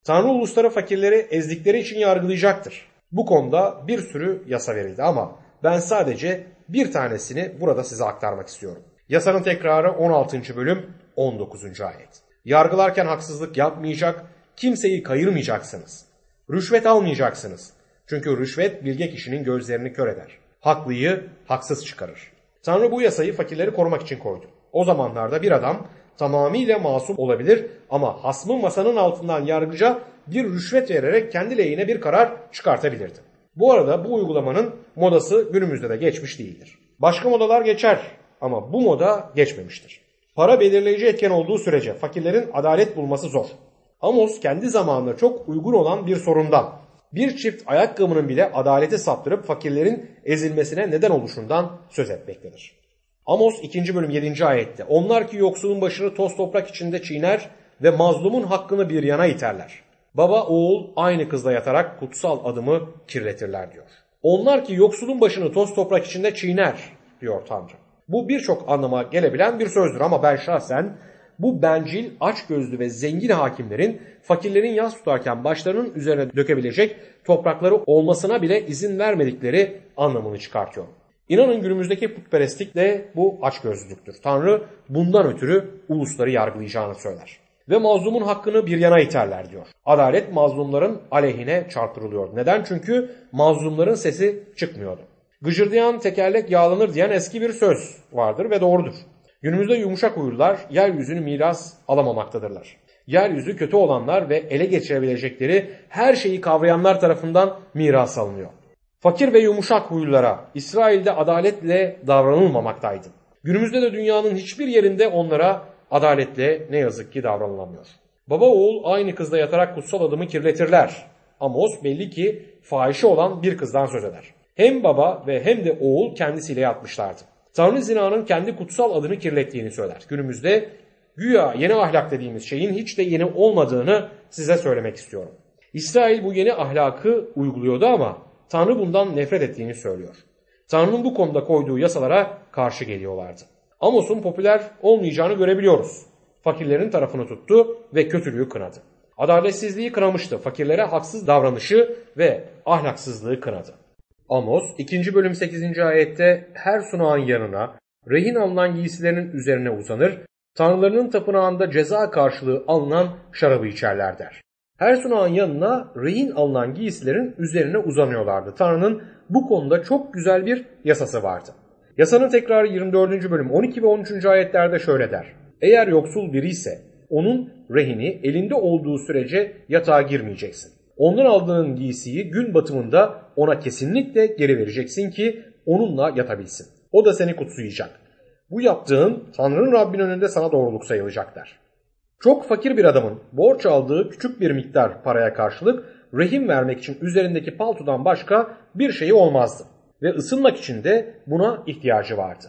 Tanrı ulusları fakirleri ezdikleri için yargılayacaktır. Bu konuda bir sürü yasa verildi ama ben sadece bir tanesini burada size aktarmak istiyorum. Yasanın tekrarı 16. bölüm 19. ayet. Yargılarken haksızlık yapmayacak, kimseyi kayırmayacaksınız. Rüşvet almayacaksınız. Çünkü rüşvet bilge kişinin gözlerini kör eder. Haklıyı haksız çıkarır. Tanrı bu yasayı fakirleri korumak için koydu. O zamanlarda bir adam tamamıyla masum olabilir ama hasmı masanın altından yargıca bir rüşvet vererek kendi lehine bir karar çıkartabilirdi. Bu arada bu uygulamanın modası günümüzde de geçmiş değildir. Başka modalar geçer ama bu moda geçmemiştir. Para belirleyici etken olduğu sürece fakirlerin adalet bulması zor. Amos kendi zamanına çok uygun olan bir sorundan, bir çift ayakkabının bile adalete saptırıp fakirlerin ezilmesine neden oluşundan söz etmektedir. Amos 2. bölüm 7. ayette onlar ki yoksulun başını toz toprak içinde çiğner ve mazlumun hakkını bir yana iterler. Baba oğul aynı kızla yatarak kutsal adımı kirletirler diyor. Onlar ki yoksulun başını toz toprak içinde çiğner diyor Tanrı. Bu birçok anlama gelebilen bir sözdür ama ben şahsen bu bencil, açgözlü ve zengin hakimlerin fakirlerin yas tutarken başlarının üzerine dökebilecek toprakları olmasına bile izin vermedikleri anlamını çıkartıyor. İnanın günümüzdeki putperestlik de bu açgözlülüktür. Tanrı bundan ötürü ulusları yargılayacağını söyler. Ve mazlumun hakkını bir yana iterler diyor. Adalet mazlumların aleyhine çarptırılıyor. Neden? Çünkü mazlumların sesi çıkmıyordu. Gıcırdayan tekerlek yağlanır diyen eski bir söz vardır ve doğrudur. Günümüzde yumuşak huylular yeryüzünü miras alamamaktadırlar. Yeryüzü kötü olanlar ve ele geçirebilecekleri her şeyi kavrayanlar tarafından miras alınıyor. Fakir ve yumuşak huylulara İsrail'de adaletle davranılmamaktaydı. Günümüzde de dünyanın hiçbir yerinde onlara adaletle ne yazık ki davranılamıyor. Baba oğul aynı kızla yatarak kutsal adımı kirletirler. Amos belli ki fahişe olan bir kızdan söz eder. Hem baba ve hem de oğul kendisiyle yatmışlardı. Tanrı zinanın kendi kutsal adını kirlettiğini söyler. Günümüzde güya yeni ahlak dediğimiz şeyin hiç de yeni olmadığını size söylemek istiyorum. İsrail bu yeni ahlakı uyguluyordu ama Tanrı bundan nefret ettiğini söylüyor. Tanrı'nın bu konuda koyduğu yasalara karşı geliyorlardı. Amos'un popüler olmayacağını görebiliyoruz. Fakirlerin tarafını tuttu ve kötülüğü kınadı. Adaletsizliği kınamıştı. Fakirlere haksız davranışı ve ahlaksızlığı kınadı. Amos 2. bölüm 8. ayette her sunağın yanına rehin alınan giysilerinin üzerine uzanır, tanrılarının tapınağında ceza karşılığı alınan şarabı içerler der. Her sunağın yanına rehin alınan giysilerin üzerine uzanıyorlardı. Tanrı'nın bu konuda çok güzel bir yasası vardı. Yasanın tekrarı 24. bölüm 12 ve 13. ayetlerde şöyle der. Eğer yoksul biri ise onun rehini elinde olduğu sürece yatağa girmeyeceksin. Ondan aldığın giysiyi gün batımında ona kesinlikle geri vereceksin ki onunla yatabilsin. O da seni kutsayacak. Bu yaptığın Tanrı'nın Rabbin önünde sana doğruluk sayılacak der. Çok fakir bir adamın borç aldığı küçük bir miktar paraya karşılık rehin vermek için üzerindeki paltodan başka bir şeyi olmazdı. Ve ısınmak için de buna ihtiyacı vardı.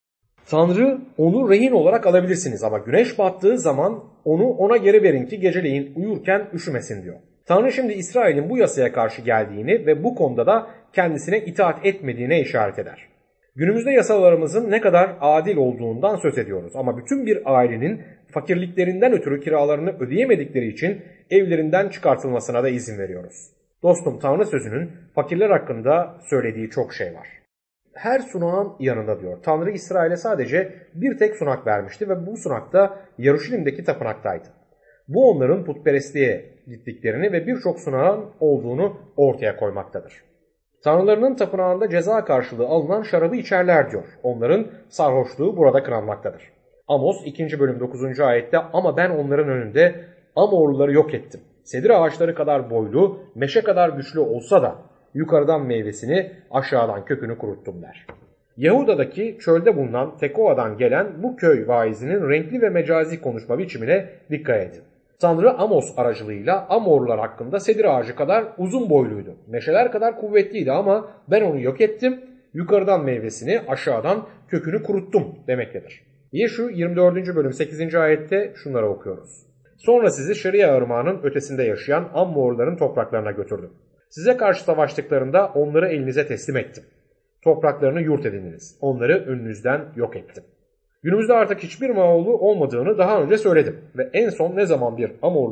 Tanrı onu rehin olarak alabilirsiniz ama güneş battığı zaman onu ona geri verin ki geceleyin uyurken üşümesin diyor. Tanrı şimdi İsrail'in bu yasaya karşı geldiğini ve bu konuda da kendisine itaat etmediğine işaret eder. Günümüzde yasalarımızın ne kadar adil olduğundan söz ediyoruz ama bütün bir ailenin fakirliklerinden ötürü kiralarını ödeyemedikleri için evlerinden çıkartılmasına da izin veriyoruz. Dostum Tanrı sözünün fakirler hakkında söylediği çok şey var. Her sunağın yanında diyor. Tanrı İsrail'e sadece bir tek sunak vermişti ve bu sunak da Yaruşilim'deki tapınaktaydı. Bu onların putperestliğe gittiklerini ve birçok sunağın olduğunu ortaya koymaktadır. Tanrılarının tapınağında ceza karşılığı alınan şarabı içerler diyor. Onların sarhoşluğu burada kınanmaktadır. Amos 2. bölüm 9. ayette ama ben onların önünde Amorluları yok ettim. Sedir ağaçları kadar boylu, meşe kadar güçlü olsa da yukarıdan meyvesini aşağıdan kökünü kuruttum der. Yahuda'daki çölde bulunan Tekoa'dan gelen bu köy vaizinin renkli ve mecazi konuşma biçimine dikkat edin. Tanrı Amos aracılığıyla Amorlular hakkında sedir ağacı kadar uzun boyluydu. Meşeler kadar kuvvetliydi ama ben onu yok ettim. Yukarıdan meyvesini aşağıdan kökünü kuruttum demektedir. Yeşu 24. bölüm 8. ayette şunları okuyoruz. Sonra sizi Şeria ırmağının ötesinde yaşayan Amorluların topraklarına götürdüm. Size karşı savaştıklarında onları elinize teslim ettim. Topraklarını yurt edindiniz. Onları önünüzden yok ettim. Günümüzde artık hiçbir Moğollu olmadığını daha önce söyledim. Ve en son ne zaman bir Amorlu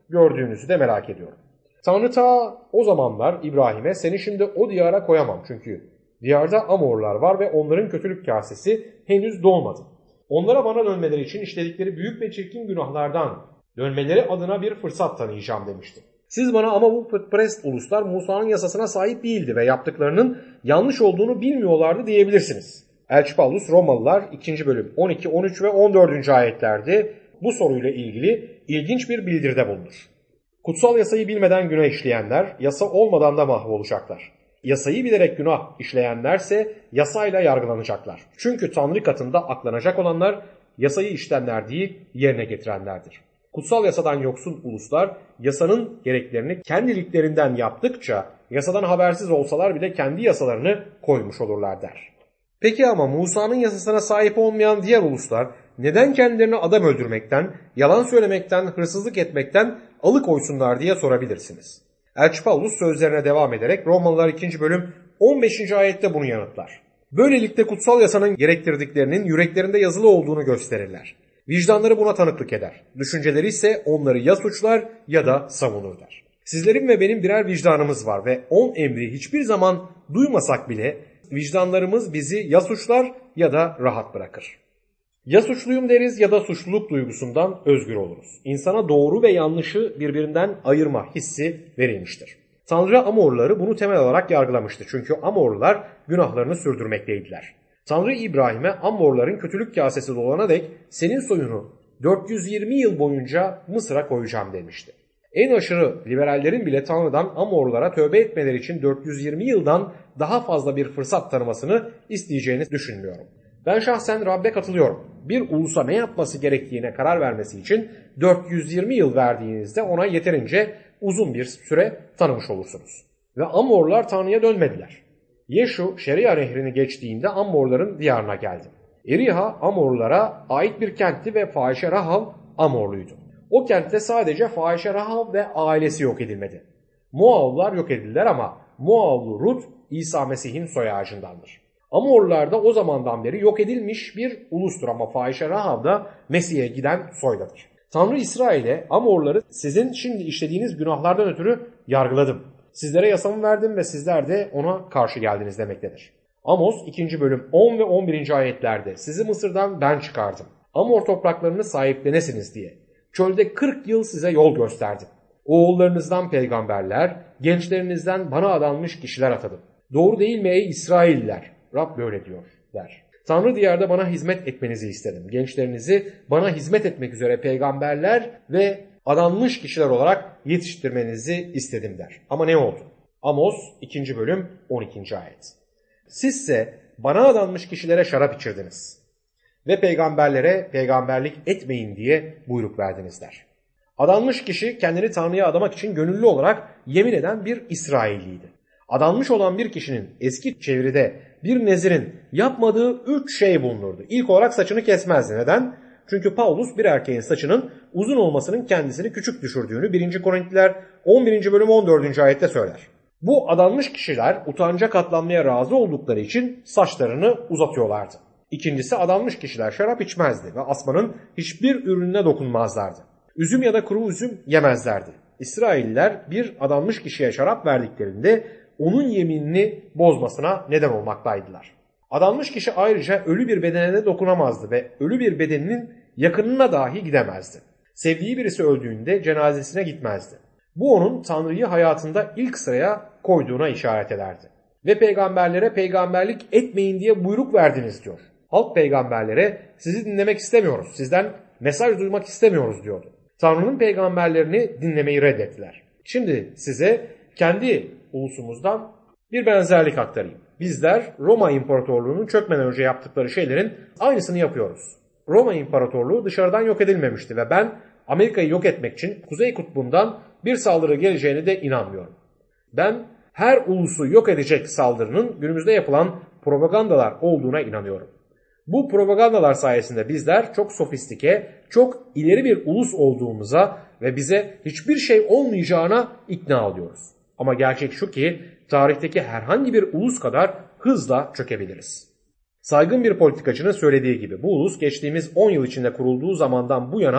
gördüğünüzü de merak ediyorum. Tanrı ta o zamanlar İbrahim'e seni şimdi o diyara koyamam çünkü diyarda Amorlar var ve onların kötülük kasesi henüz dolmadı. Onlara bana dönmeleri için işledikleri büyük ve çirkin günahlardan dönmeleri adına bir fırsat tanıyacağım demişti. Siz bana ama bu putperest uluslar Musa'nın yasasına sahip değildi ve yaptıklarının yanlış olduğunu bilmiyorlardı diyebilirsiniz. Elçi Paulus Romalılar 2. bölüm 12, 13 ve 14. ayetlerde bu soruyla ilgili ilginç bir bildiride bulunur. Kutsal yasayı bilmeden günah işleyenler yasa olmadan da mahvolacaklar. Yasayı bilerek günah işleyenlerse yasayla yargılanacaklar. Çünkü Tanrı katında aklanacak olanlar yasayı işleyenler değil yerine getirenlerdir. Kutsal yasadan yoksun uluslar yasanın gereklerini kendiliklerinden yaptıkça yasadan habersiz olsalar bile kendi yasalarını koymuş olurlar der. Peki ama Musa'nın yasasına sahip olmayan diğer uluslar neden kendilerini adam öldürmekten, yalan söylemekten, hırsızlık etmekten alıkoysunlar diye sorabilirsiniz. Elçi Paulus sözlerine devam ederek Romalılar 2. bölüm 15. ayette bunu yanıtlar. Böylelikle kutsal yasanın gerektirdiklerinin yüreklerinde yazılı olduğunu gösterirler. Vicdanları buna tanıklık eder. Düşünceleri ise onları ya suçlar ya da savunur der. Sizlerin ve benim birer vicdanımız var ve 10 emri hiçbir zaman duymasak bile vicdanlarımız bizi ya suçlar ya da rahat bırakır. Ya suçluyum deriz ya da suçluluk duygusundan özgür oluruz. İnsana doğru ve yanlışı birbirinden ayırma hissi verilmiştir. Tanrı Amorları bunu temel olarak yargılamıştı. Çünkü Amorlular günahlarını sürdürmekteydiler. Tanrı İbrahim'e Amorların kötülük kasesi dolana dek senin soyunu 420 yıl boyunca Mısır'a koyacağım demişti. En aşırı liberallerin bile Tanrı'dan Amorlulara tövbe etmeleri için 420 yıldan daha fazla bir fırsat tanımasını isteyeceğini düşünmüyorum. Ben şahsen Rab'be katılıyorum. Bir ulusa ne yapması gerektiğine karar vermesi için 420 yıl verdiğinizde ona yeterince uzun bir süre tanımış olursunuz. Ve Amorlar Tanrı'ya dönmediler. Yeşu Şeria nehrini geçtiğinde Amorların diyarına geldi. Eriha Amorlara ait bir kentti ve Fahişe Rahav Amorluydu. O kentte sadece Fahişe Rahav ve ailesi yok edilmedi. Moavlılar yok edildiler ama Moavlı Rut İsa Mesih'in soy ağacındandır. Amorlular da o zamandan beri yok edilmiş bir ulustur ama Fahişe Rahav da Mesih'e giden soydadır. Tanrı İsrail'e Amorları sizin şimdi işlediğiniz günahlardan ötürü yargıladım. Sizlere yasamı verdim ve sizler de ona karşı geldiniz demektedir. Amos 2. bölüm 10 ve 11. ayetlerde sizi Mısır'dan ben çıkardım. Amor topraklarını sahiplenesiniz diye. Çölde 40 yıl size yol gösterdim. Oğullarınızdan peygamberler, gençlerinizden bana adanmış kişiler atadım. Doğru değil mi ey İsrailliler? Rab böyle diyor der. Tanrı diyarda bana hizmet etmenizi istedim. Gençlerinizi bana hizmet etmek üzere peygamberler ve adanmış kişiler olarak yetiştirmenizi istedim der. Ama ne oldu? Amos 2. bölüm 12. ayet. Sizse bana adanmış kişilere şarap içirdiniz ve peygamberlere peygamberlik etmeyin diye buyruk verdiniz der. Adanmış kişi kendini Tanrı'ya adamak için gönüllü olarak yemin eden bir İsrailliydi. Adanmış olan bir kişinin eski çeviride bir nezirin yapmadığı 3 şey bulunurdu. İlk olarak saçını kesmezdi. Neden? Çünkü Paulus bir erkeğin saçının uzun olmasının kendisini küçük düşürdüğünü 1. Korintiler 11. bölüm 14. ayette söyler. Bu adanmış kişiler utanca katlanmaya razı oldukları için saçlarını uzatıyorlardı. İkincisi adanmış kişiler şarap içmezdi ve asmanın hiçbir ürününe dokunmazlardı. Üzüm ya da kuru üzüm yemezlerdi. İsrailliler bir adanmış kişiye şarap verdiklerinde onun yeminini bozmasına neden olmaktaydılar. Adanmış kişi ayrıca ölü bir bedene de dokunamazdı ve ölü bir bedeninin yakınına dahi gidemezdi. Sevdiği birisi öldüğünde cenazesine gitmezdi. Bu onun Tanrı'yı hayatında ilk sıraya koyduğuna işaret ederdi. Ve peygamberlere peygamberlik etmeyin diye buyruk verdiniz diyor. Halk peygamberlere sizi dinlemek istemiyoruz, sizden mesaj duymak istemiyoruz diyordu. Tanrı'nın peygamberlerini dinlemeyi reddettiler. Şimdi size kendi ulusumuzdan bir benzerlik aktarayım. Bizler Roma İmparatorluğu'nun çökmeden önce yaptıkları şeylerin aynısını yapıyoruz. Roma İmparatorluğu dışarıdan yok edilmemişti ve ben Amerika'yı yok etmek için Kuzey Kutbu'ndan bir saldırı geleceğine de inanmıyorum. Ben her ulusu yok edecek saldırının günümüzde yapılan propagandalar olduğuna inanıyorum. Bu propagandalar sayesinde bizler çok sofistike, çok ileri bir ulus olduğumuza ve bize hiçbir şey olmayacağına ikna oluyoruz. Ama gerçek şu ki tarihteki herhangi bir ulus kadar hızla çökebiliriz. Saygın bir politikacının söylediği gibi bu ulus geçtiğimiz 10 yıl içinde kurulduğu zamandan bu yana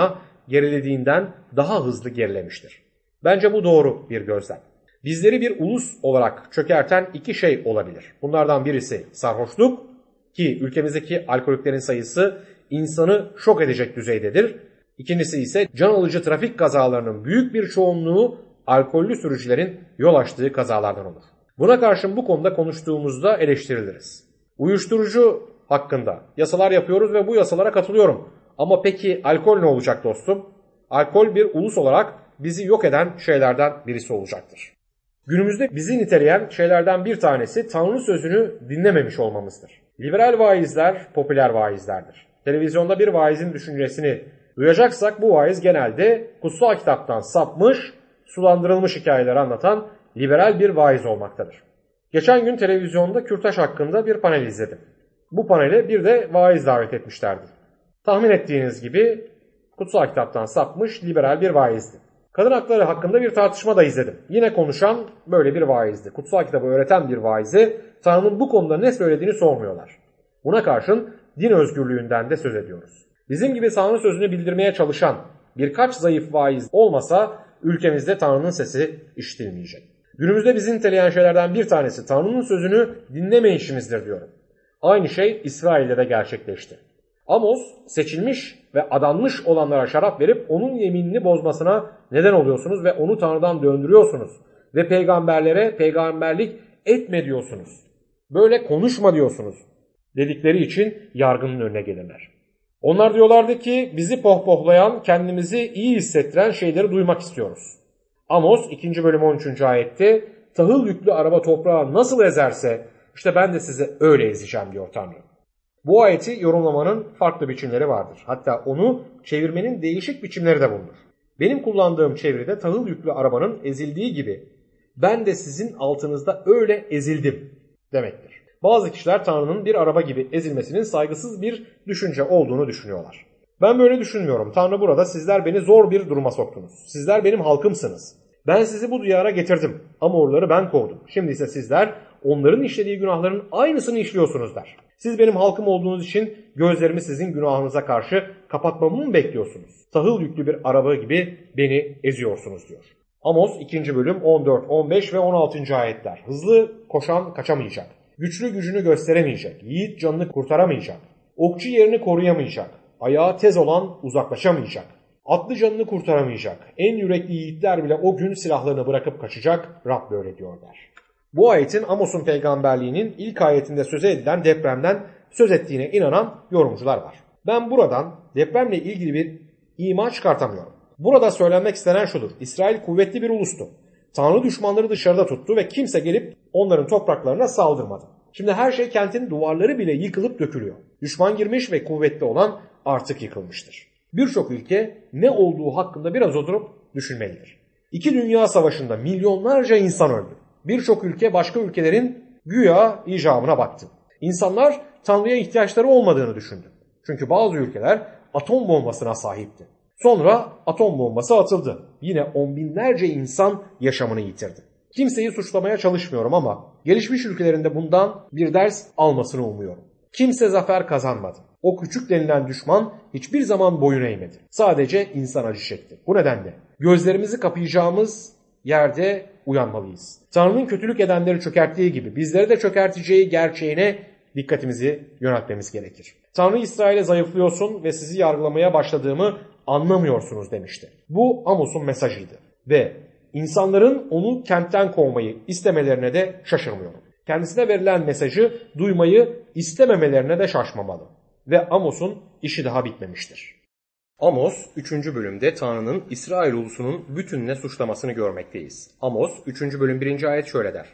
gerilediğinden daha hızlı gerilemiştir. Bence bu doğru bir gözlem. Bizleri bir ulus olarak çökerten iki şey olabilir. Bunlardan birisi sarhoşluk, ki ülkemizdeki alkoliklerin sayısı insanı şok edecek düzeydedir. İkincisi ise can alıcı trafik kazalarının büyük bir çoğunluğu alkollü sürücülerin yol açtığı kazalardan olur. Buna karşın bu konuda konuştuğumuzda eleştiriliriz. Uyuşturucu hakkında yasalar yapıyoruz ve bu yasalara katılıyorum. Ama peki alkol ne olacak dostum? Alkol bir ulus olarak bizi yok eden şeylerden birisi olacaktır. Günümüzde bizi niteleyen şeylerden bir tanesi Tanrı sözünü dinlememiş olmamızdır. Liberal vaizler popüler vaizlerdir. Televizyonda bir vaizin düşüncesini duyacaksak bu vaiz genelde kutsal kitaptan sapmış, sulandırılmış hikayeler anlatan liberal bir vaiz olmaktadır. Geçen gün televizyonda kürtaj hakkında bir panel izledim. Bu panele bir de vaiz davet etmişlerdi. Tahmin ettiğiniz gibi kutsal kitaptan sapmış liberal bir vaizdi. Kadın hakları hakkında bir tartışma da izledim. Yine konuşan böyle bir vaizdi. Kutsal kitabı öğreten bir vaize Tanrı'nın bu konuda ne söylediğini sormuyorlar. Buna karşın din özgürlüğünden de söz ediyoruz. Bizim gibi Tanrı sözünü bildirmeye çalışan birkaç zayıf vaiz olmasa ülkemizde Tanrı'nın sesi işitilmeyecek. Günümüzde bizi niteleyen şeylerden bir tanesi Tanrı'nın sözünü dinlemeyişimizdir diyorum. Aynı şey İsrail'de de gerçekleşti. Amos seçilmiş ve adanmış olanlara şarap verip onun yeminini bozmasına neden oluyorsunuz ve onu Tanrı'dan döndürüyorsunuz. Ve peygamberlere peygamberlik etme diyorsunuz. Böyle konuşma diyorsunuz dedikleri için yargının önüne gelirler. Onlar diyorlardı ki bizi pohpohlayan, kendimizi iyi hissettiren şeyleri duymak istiyoruz. Amos 2. bölüm 13. ayette tahıl yüklü araba toprağı nasıl ezerse işte ben de size öyle ezeceğim diyor Tanrı. Bu ayeti yorumlamanın farklı biçimleri vardır. Hatta onu çevirmenin değişik biçimleri de bulunur. Benim kullandığım çeviride tahıl yüklü arabanın ezildiği gibi ben de sizin altınızda öyle ezildim demektir. Bazı kişiler Tanrı'nın bir araba gibi ezilmesinin saygısız bir düşünce olduğunu düşünüyorlar. Ben böyle düşünmüyorum. Tanrı burada sizler beni zor bir duruma soktunuz. Sizler benim halkımsınız. Ben sizi bu diyara getirdim. Amorları ben kovdum. Şimdi ise sizler onların işlediği günahların aynısını işliyorsunuz der. Siz benim halkım olduğunuz için gözlerimi sizin günahınıza karşı kapatmamı mı bekliyorsunuz? Tahıl yüklü bir araba gibi beni eziyorsunuz diyor. Amos 2. bölüm 14, 15 ve 16. ayetler. Hızlı koşan kaçamayacak. Güçlü gücünü gösteremeyecek. Yiğit canını kurtaramayacak. Okçu yerini koruyamayacak. Ayağı tez olan uzaklaşamayacak. Atlı canını kurtaramayacak. En yürekli yiğitler bile o gün silahlarını bırakıp kaçacak. Rab böyle diyor der. Bu ayetin Amos'un peygamberliğinin ilk ayetinde söze edilen depremden söz ettiğine inanan yorumcular var. Ben buradan depremle ilgili bir ima çıkartamıyorum. Burada söylenmek istenen şudur. İsrail kuvvetli bir ulustu. Tanrı düşmanları dışarıda tuttu ve kimse gelip onların topraklarına saldırmadı. Şimdi her şey kentin duvarları bile yıkılıp dökülüyor. Düşman girmiş ve kuvvetli olan artık yıkılmıştır. Birçok ülke ne olduğu hakkında biraz oturup düşünmelidir. İki dünya savaşında milyonlarca insan öldü. Birçok ülke başka ülkelerin güya icabına baktı. İnsanlar Tanrı'ya ihtiyaçları olmadığını düşündü. Çünkü bazı ülkeler atom bombasına sahipti. Sonra atom bombası atıldı. Yine on binlerce insan yaşamını yitirdi. Kimseyi suçlamaya çalışmıyorum ama gelişmiş ülkelerinde bundan bir ders almasını umuyorum. Kimse zafer kazanmadı. O küçük denilen düşman hiçbir zaman boyun eğmedi. Sadece insan acı çekti. Bu nedenle gözlerimizi kapayacağımız yerde uyanmalıyız. Tanrı'nın kötülük edenleri çökerttiği gibi bizleri de çökerteceği gerçeğine dikkatimizi yöneltmemiz gerekir. Tanrı İsrail'e zayıflıyorsun ve sizi yargılamaya başladığımı anlamıyorsunuz demişti. Bu Amos'un mesajıydı ve insanların onu kentten kovmayı istemelerine de şaşırmıyorum. Kendisine verilen mesajı duymayı istememelerine de şaşmamalı. Ve Amos'un işi daha bitmemiştir. Amos 3. bölümde Tanrı'nın İsrail ulusunun bütününe suçlamasını görmekteyiz. Amos 3. bölüm 1. ayet şöyle der.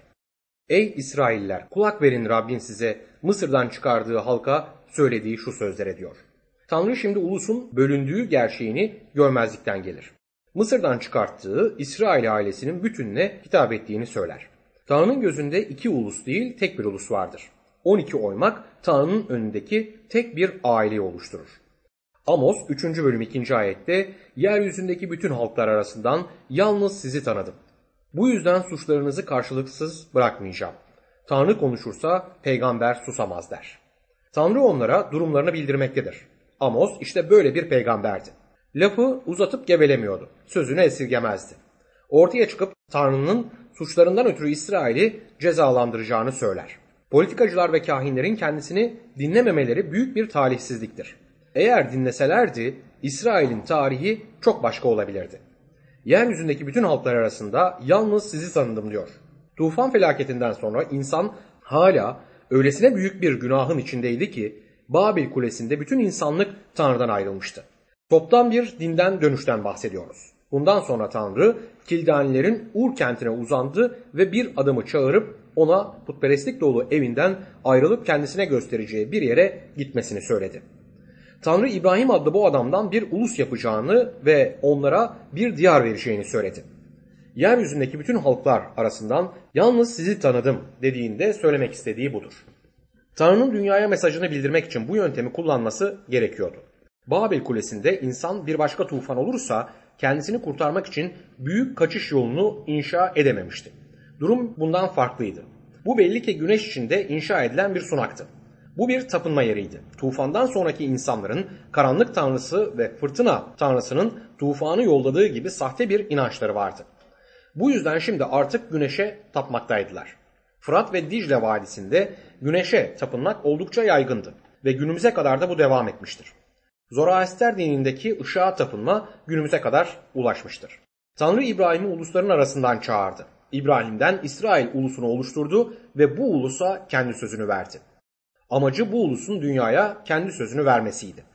Ey İsrailler, kulak verin Rabbin size Mısır'dan çıkardığı halka söylediği şu sözlere diyor. Tanrı şimdi ulusun bölündüğü gerçeğini görmezlikten gelir. Mısır'dan çıkarttığı İsrail ailesinin bütününe hitap ettiğini söyler. Tanrı'nın gözünde iki ulus değil tek bir ulus vardır. 12 oymak Tanrı'nın önündeki tek bir aileyi oluşturur. Amos 3. bölüm 2. ayette yeryüzündeki bütün halklar arasından yalnız sizi tanıdım. Bu yüzden suçlarınızı karşılıksız bırakmayacağım. Tanrı konuşursa peygamber susamaz der. Tanrı onlara durumlarını bildirmektedir. Amos işte böyle bir peygamberdi. Lafı uzatıp gevelemiyordu. Sözünü esirgemezdi. Ortaya çıkıp Tanrı'nın suçlarından ötürü İsrail'i cezalandıracağını söyler. Politikacılar ve kahinlerin kendisini dinlememeleri büyük bir talihsizliktir. Eğer dinleselerdi İsrail'in tarihi çok başka olabilirdi. Yeryüzündeki bütün halklar arasında yalnız sizi tanıdım diyor. Tufan felaketinden sonra insan hala öylesine büyük bir günahın içindeydi ki Babil Kulesi'nde bütün insanlık Tanrı'dan ayrılmıştı. Toptan bir dinden dönüşten bahsediyoruz. Bundan sonra Tanrı Kildanilerin Ur kentine uzandı ve bir adamı çağırıp ona putperestlik dolu evinden ayrılıp kendisine göstereceği bir yere gitmesini söyledi. Tanrı İbrahim adlı bu adamdan bir ulus yapacağını ve onlara bir diyar vereceğini söyledi. Yeryüzündeki bütün halklar arasından yalnız sizi tanıdım dediğinde söylemek istediği budur. Tanrı'nın dünyaya mesajını bildirmek için bu yöntemi kullanması gerekiyordu. Babil Kulesi'nde insan bir başka tufan olursa kendisini kurtarmak için büyük kaçış yolunu inşa edememişti. Durum bundan farklıydı. Bu belli ki güneş içinde inşa edilen bir sunaktı. Bu bir tapınma yeriydi. Tufandan sonraki insanların karanlık tanrısı ve fırtına tanrısının tufanı yolladığı gibi sahte bir inançları vardı. Bu yüzden şimdi artık güneşe tapmaktaydılar. Fırat ve Dicle Vadisi'nde güneşe tapınmak oldukça yaygındı ve günümüze kadar da bu devam etmiştir. Zoroaster dinindeki ışığa tapınma günümüze kadar ulaşmıştır. Tanrı İbrahim'i ulusların arasından çağırdı. İbrahim'den İsrail ulusunu oluşturdu ve bu ulusa kendi sözünü verdi. Amacı bu ulusun dünyaya kendi sözünü vermesiydi.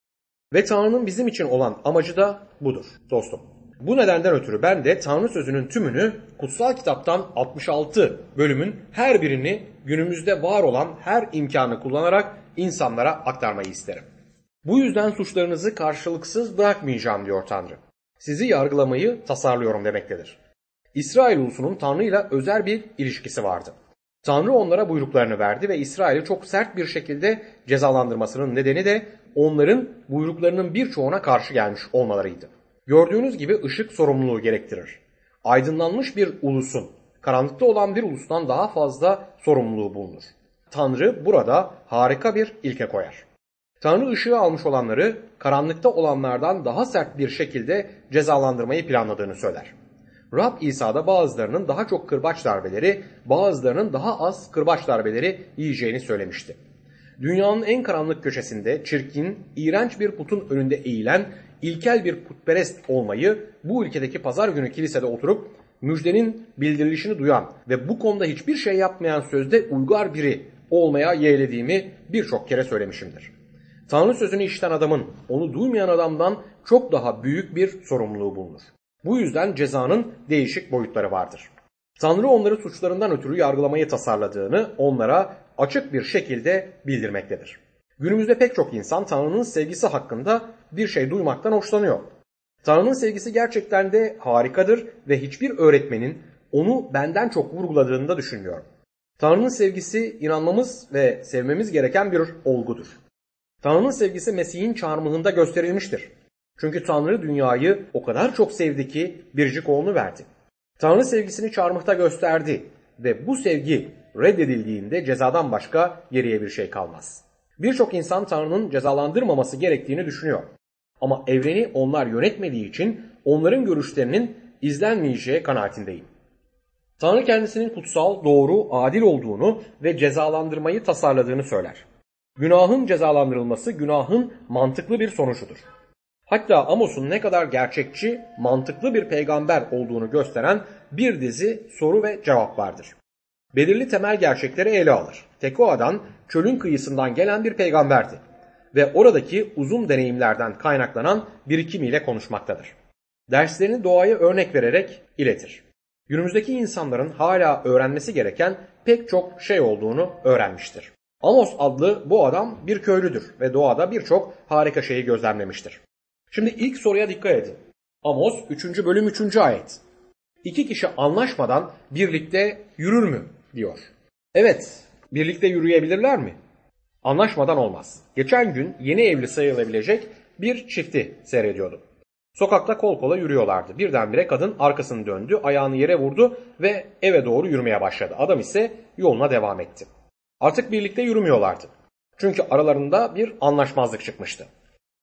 Ve Tanrı'nın bizim için olan amacı da budur dostum. Bu nedenden ötürü ben de Tanrı sözünün tümünü kutsal kitaptan 66 bölümün her birini günümüzde var olan her imkanı kullanarak insanlara aktarmayı isterim. Bu yüzden suçlarınızı karşılıksız bırakmayacağım diyor Tanrı. Sizi yargılamayı tasarlıyorum demektedir. İsrail ulusunun Tanrı ile özel bir ilişkisi vardı. Tanrı onlara buyruklarını verdi ve İsrail'i çok sert bir şekilde cezalandırmasının nedeni de onların buyruklarının birçoğuna karşı gelmiş olmalarıydı. Gördüğünüz gibi ışık sorumluluğu gerektirir. Aydınlanmış bir ulusun, karanlıkta olan bir ulustan daha fazla sorumluluğu bulunur. Tanrı burada harika bir ilke koyar. Tanrı ışığı almış olanları karanlıkta olanlardan daha sert bir şekilde cezalandırmayı planladığını söyler. Rab İsa'da bazılarının daha çok kırbaç darbeleri, bazılarının daha az kırbaç darbeleri yiyeceğini söylemişti. Dünyanın en karanlık köşesinde çirkin, iğrenç bir putun önünde eğilen, ilkel bir putperest olmayı bu ülkedeki pazar günü kilisede oturup müjdenin bildirilişini duyan ve bu konuda hiçbir şey yapmayan sözde uygar biri olmaya yeğlediğimi birçok kere söylemişimdir. Tanrı sözünü işiten adamın onu duymayan adamdan çok daha büyük bir sorumluluğu bulunur. Bu yüzden cezanın değişik boyutları vardır. Tanrı onları suçlarından ötürü yargılamayı tasarladığını onlara açık bir şekilde bildirmektedir. Günümüzde pek çok insan Tanrı'nın sevgisi hakkında bir şey duymaktan hoşlanıyor. Tanrı'nın sevgisi gerçekten de harikadır ve hiçbir öğretmenin onu benden çok vurguladığını da düşünmüyorum. Tanrı'nın sevgisi inanmamız ve sevmemiz gereken bir olgudur. Tanrı'nın sevgisi Mesih'in çarmıhında gösterilmiştir. Çünkü Tanrı dünyayı o kadar çok sevdi ki biricik oğlunu verdi. Tanrı sevgisini çarmıhta gösterdi ve bu sevgi reddedildiğinde cezadan başka geriye bir şey kalmaz. Birçok insan Tanrı'nın cezalandırmaması gerektiğini düşünüyor. Ama evreni onlar yönetmediği için onların görüşlerinin izlenmeyeceği kanaatindeyim. Tanrı kendisinin kutsal, doğru, adil olduğunu ve cezalandırmayı tasarladığını söyler. Günahın cezalandırılması günahın mantıklı bir sonucudur. Hatta Amos'un ne kadar gerçekçi, mantıklı bir peygamber olduğunu gösteren bir dizi soru ve cevap vardır. Belirli temel gerçekleri ele alır. Tekoa'dan, çölün kıyısından gelen bir peygamberdi ve oradaki uzun deneyimlerden kaynaklanan birikimiyle konuşmaktadır. Derslerini doğaya örnek vererek iletir. Günümüzdeki insanların hala öğrenmesi gereken pek çok şey olduğunu öğrenmiştir. Amos adlı bu adam bir köylüdür ve doğada birçok harika şeyi gözlemlemiştir. Şimdi ilk soruya dikkat edin. Amos 3. bölüm 3. ayet. İki kişi anlaşmadan birlikte yürür mü diyor. Evet, birlikte yürüyebilirler mi? Anlaşmadan olmaz. Geçen gün yeni evli sayılabilecek bir çifti seyrediyordum. Sokakta kol kola yürüyorlardı. Birdenbire kadın arkasını döndü, ayağını yere vurdu ve eve doğru yürümeye başladı. Adam ise yoluna devam etti. Artık birlikte yürümüyorlardı. Çünkü aralarında bir anlaşmazlık çıkmıştı.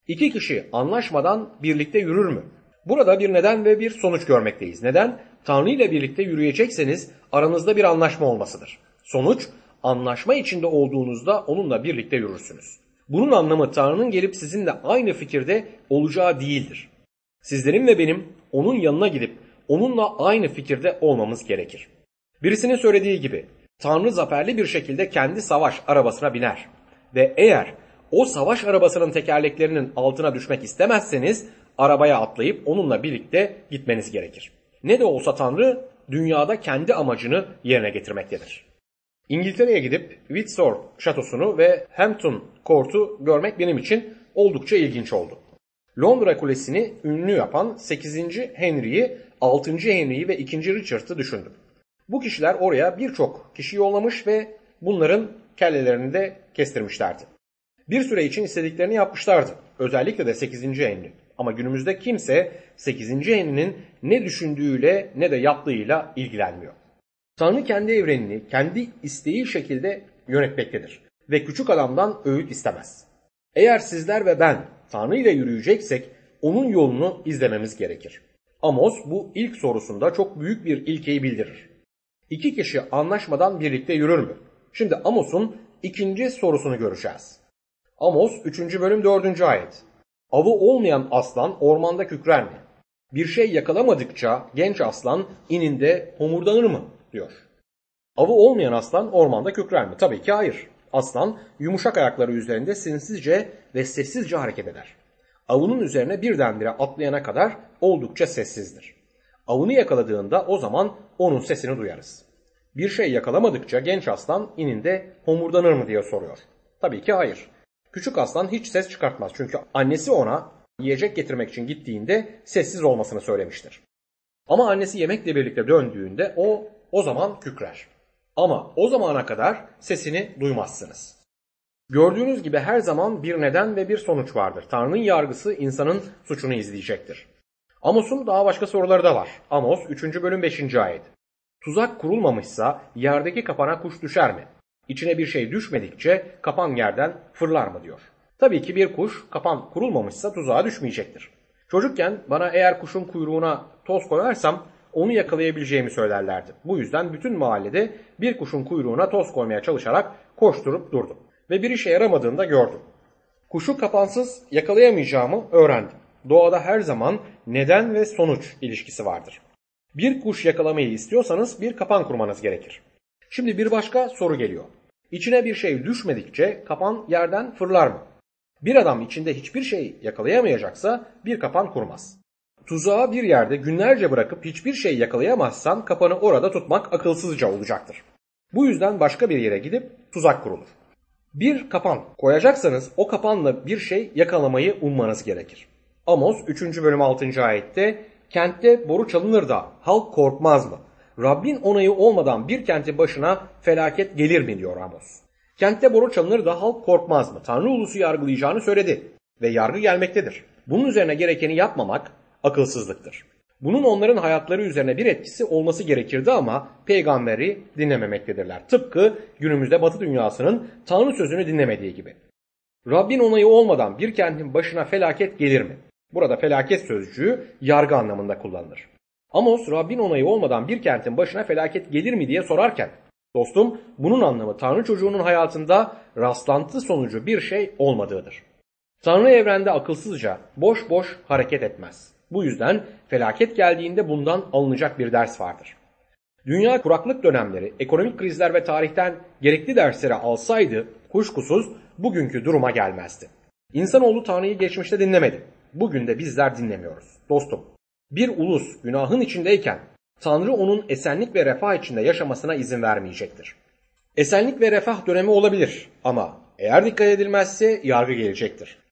İki kişi anlaşmadan birlikte yürür mü? Burada bir neden ve bir sonuç görmekteyiz. Neden? Tanrı ile birlikte yürüyecekseniz aranızda bir anlaşma olmasıdır. Sonuç, anlaşma içinde olduğunuzda onunla birlikte yürürsünüz. Bunun anlamı Tanrı'nın gelip sizinle aynı fikirde olacağı değildir. Sizlerin ve benim onun yanına gidip onunla aynı fikirde olmamız gerekir. Birisinin söylediği gibi Tanrı zaferli bir şekilde kendi savaş arabasına biner ve eğer o savaş arabasının tekerleklerinin altına düşmek istemezseniz arabaya atlayıp onunla birlikte gitmeniz gerekir. Ne de olsa Tanrı dünyada kendi amacını yerine getirmektedir. İngiltere'ye gidip Windsor şatosunu ve Hampton Court'u görmek benim için oldukça ilginç oldu. Londra Kulesi'ni ünlü yapan 8. Henry'yi, 6. Henry'yi ve 2. Richard'ı düşündüm. Bu kişiler oraya birçok kişi yollamış ve bunların kellelerini de kestirmişlerdi. Bir süre için istediklerini yapmışlardı. Özellikle de 8. Henry. Ama günümüzde kimse 8. Henry'nin ne düşündüğüyle ne de yaptığıyla ilgilenmiyor. Tanrı kendi evrenini kendi isteği şekilde yönetmektedir ve küçük adamdan öğüt istemez. Eğer sizler ve ben Tanrı ile yürüyeceksek onun yolunu izlememiz gerekir. Amos bu ilk sorusunda çok büyük bir ilkeyi bildirir. İki kişi anlaşmadan birlikte yürür mü? Şimdi Amos'un ikinci sorusunu göreceğiz. Amos 3. bölüm 4. ayet. Avı olmayan aslan ormanda kükrer mi? Bir şey yakalamadıkça genç aslan ininde homurdanır mı? Diyor. Avı olmayan aslan ormanda kükrer mi? Tabii ki hayır. Aslan yumuşak ayakları üzerinde sinsizce ve sessizce hareket eder. Avının üzerine birdenbire atlayana kadar oldukça sessizdir. Avını yakaladığında o zaman onun sesini duyarız. Bir şey yakalamadıkça genç aslan ininde homurdanır mı diye soruyor. Tabii ki hayır. Küçük aslan hiç ses çıkartmaz çünkü annesi ona yiyecek getirmek için gittiğinde sessiz olmasını söylemiştir. Ama annesi yemekle birlikte döndüğünde o zaman kükrer. Ama o zamana kadar sesini duymazsınız. Gördüğünüz gibi her zaman bir neden ve bir sonuç vardır. Tanrı'nın yargısı insanın suçunu izleyecektir. Amos'un daha başka soruları da var. Amos 3. bölüm 5. ayet. Tuzak kurulmamışsa yerdeki kapana kuş düşer mi? İçine bir şey düşmedikçe kapan yerden fırlar mı diyor. Tabii ki bir kuş kapan kurulmamışsa tuzağa düşmeyecektir. Çocukken bana eğer kuşun kuyruğuna toz koyarsam onu yakalayabileceğimi söylerlerdi. Bu yüzden bütün mahallede bir kuşun kuyruğuna toz koymaya çalışarak koşturup durdum. Ve bir işe yaramadığını da gördüm. Kuşu kapansız yakalayamayacağımı öğrendim. Doğada her zaman neden ve sonuç ilişkisi vardır. Bir kuş yakalamayı istiyorsanız bir kapan kurmanız gerekir. Şimdi bir başka soru geliyor. İçine bir şey düşmedikçe kapan yerden fırlar mı? Bir adam içinde hiçbir şey yakalayamayacaksa bir kapan kurmaz. Tuzağı bir yerde günlerce bırakıp hiçbir şey yakalayamazsan kapanı orada tutmak akılsızca olacaktır. Bu yüzden başka bir yere gidip tuzak kurulur. Bir kapan koyacaksanız o kapanla bir şey yakalamayı ummanız gerekir. Amos 3. bölüm 6. ayette kentte boru çalınır da halk korkmaz mı? Rabbin onayı olmadan bir kentin başına felaket gelir mi diyor Amos. Kentte boru çalınır da halk korkmaz mı? Tanrı ulusu yargılayacağını söyledi ve yargı gelmektedir. Bunun üzerine gerekeni yapmamak akılsızlıktır. Bunun onların hayatları üzerine bir etkisi olması gerekirdi ama peygamberi dinlememektedirler. Tıpkı günümüzde Batı dünyasının Tanrı sözünü dinlemediği gibi. Rabbin onayı olmadan bir kentin başına felaket gelir mi? Burada felaket sözcüğü yargı anlamında kullanılır. Amos Rabbin onayı olmadan bir kentin başına felaket gelir mi diye sorarken, dostum bunun anlamı Tanrı çocuğunun hayatında rastlantı sonucu bir şey olmadığıdır. Tanrı evrende akılsızca, boş boş hareket etmez. Bu yüzden felaket geldiğinde bundan alınacak bir ders vardır. Dünya kuraklık dönemleri, ekonomik krizler ve tarihten gerekli dersleri alsaydı kuşkusuz bugünkü duruma gelmezdi. İnsanoğlu Tanrı'yı geçmişte dinlemedi. Bugün de bizler dinlemiyoruz. Dostum, bir ulus günahın içindeyken Tanrı onun esenlik ve refah içinde yaşamasına izin vermeyecektir. Esenlik ve refah dönemi olabilir ama eğer dikkat edilmezse yargı gelecektir.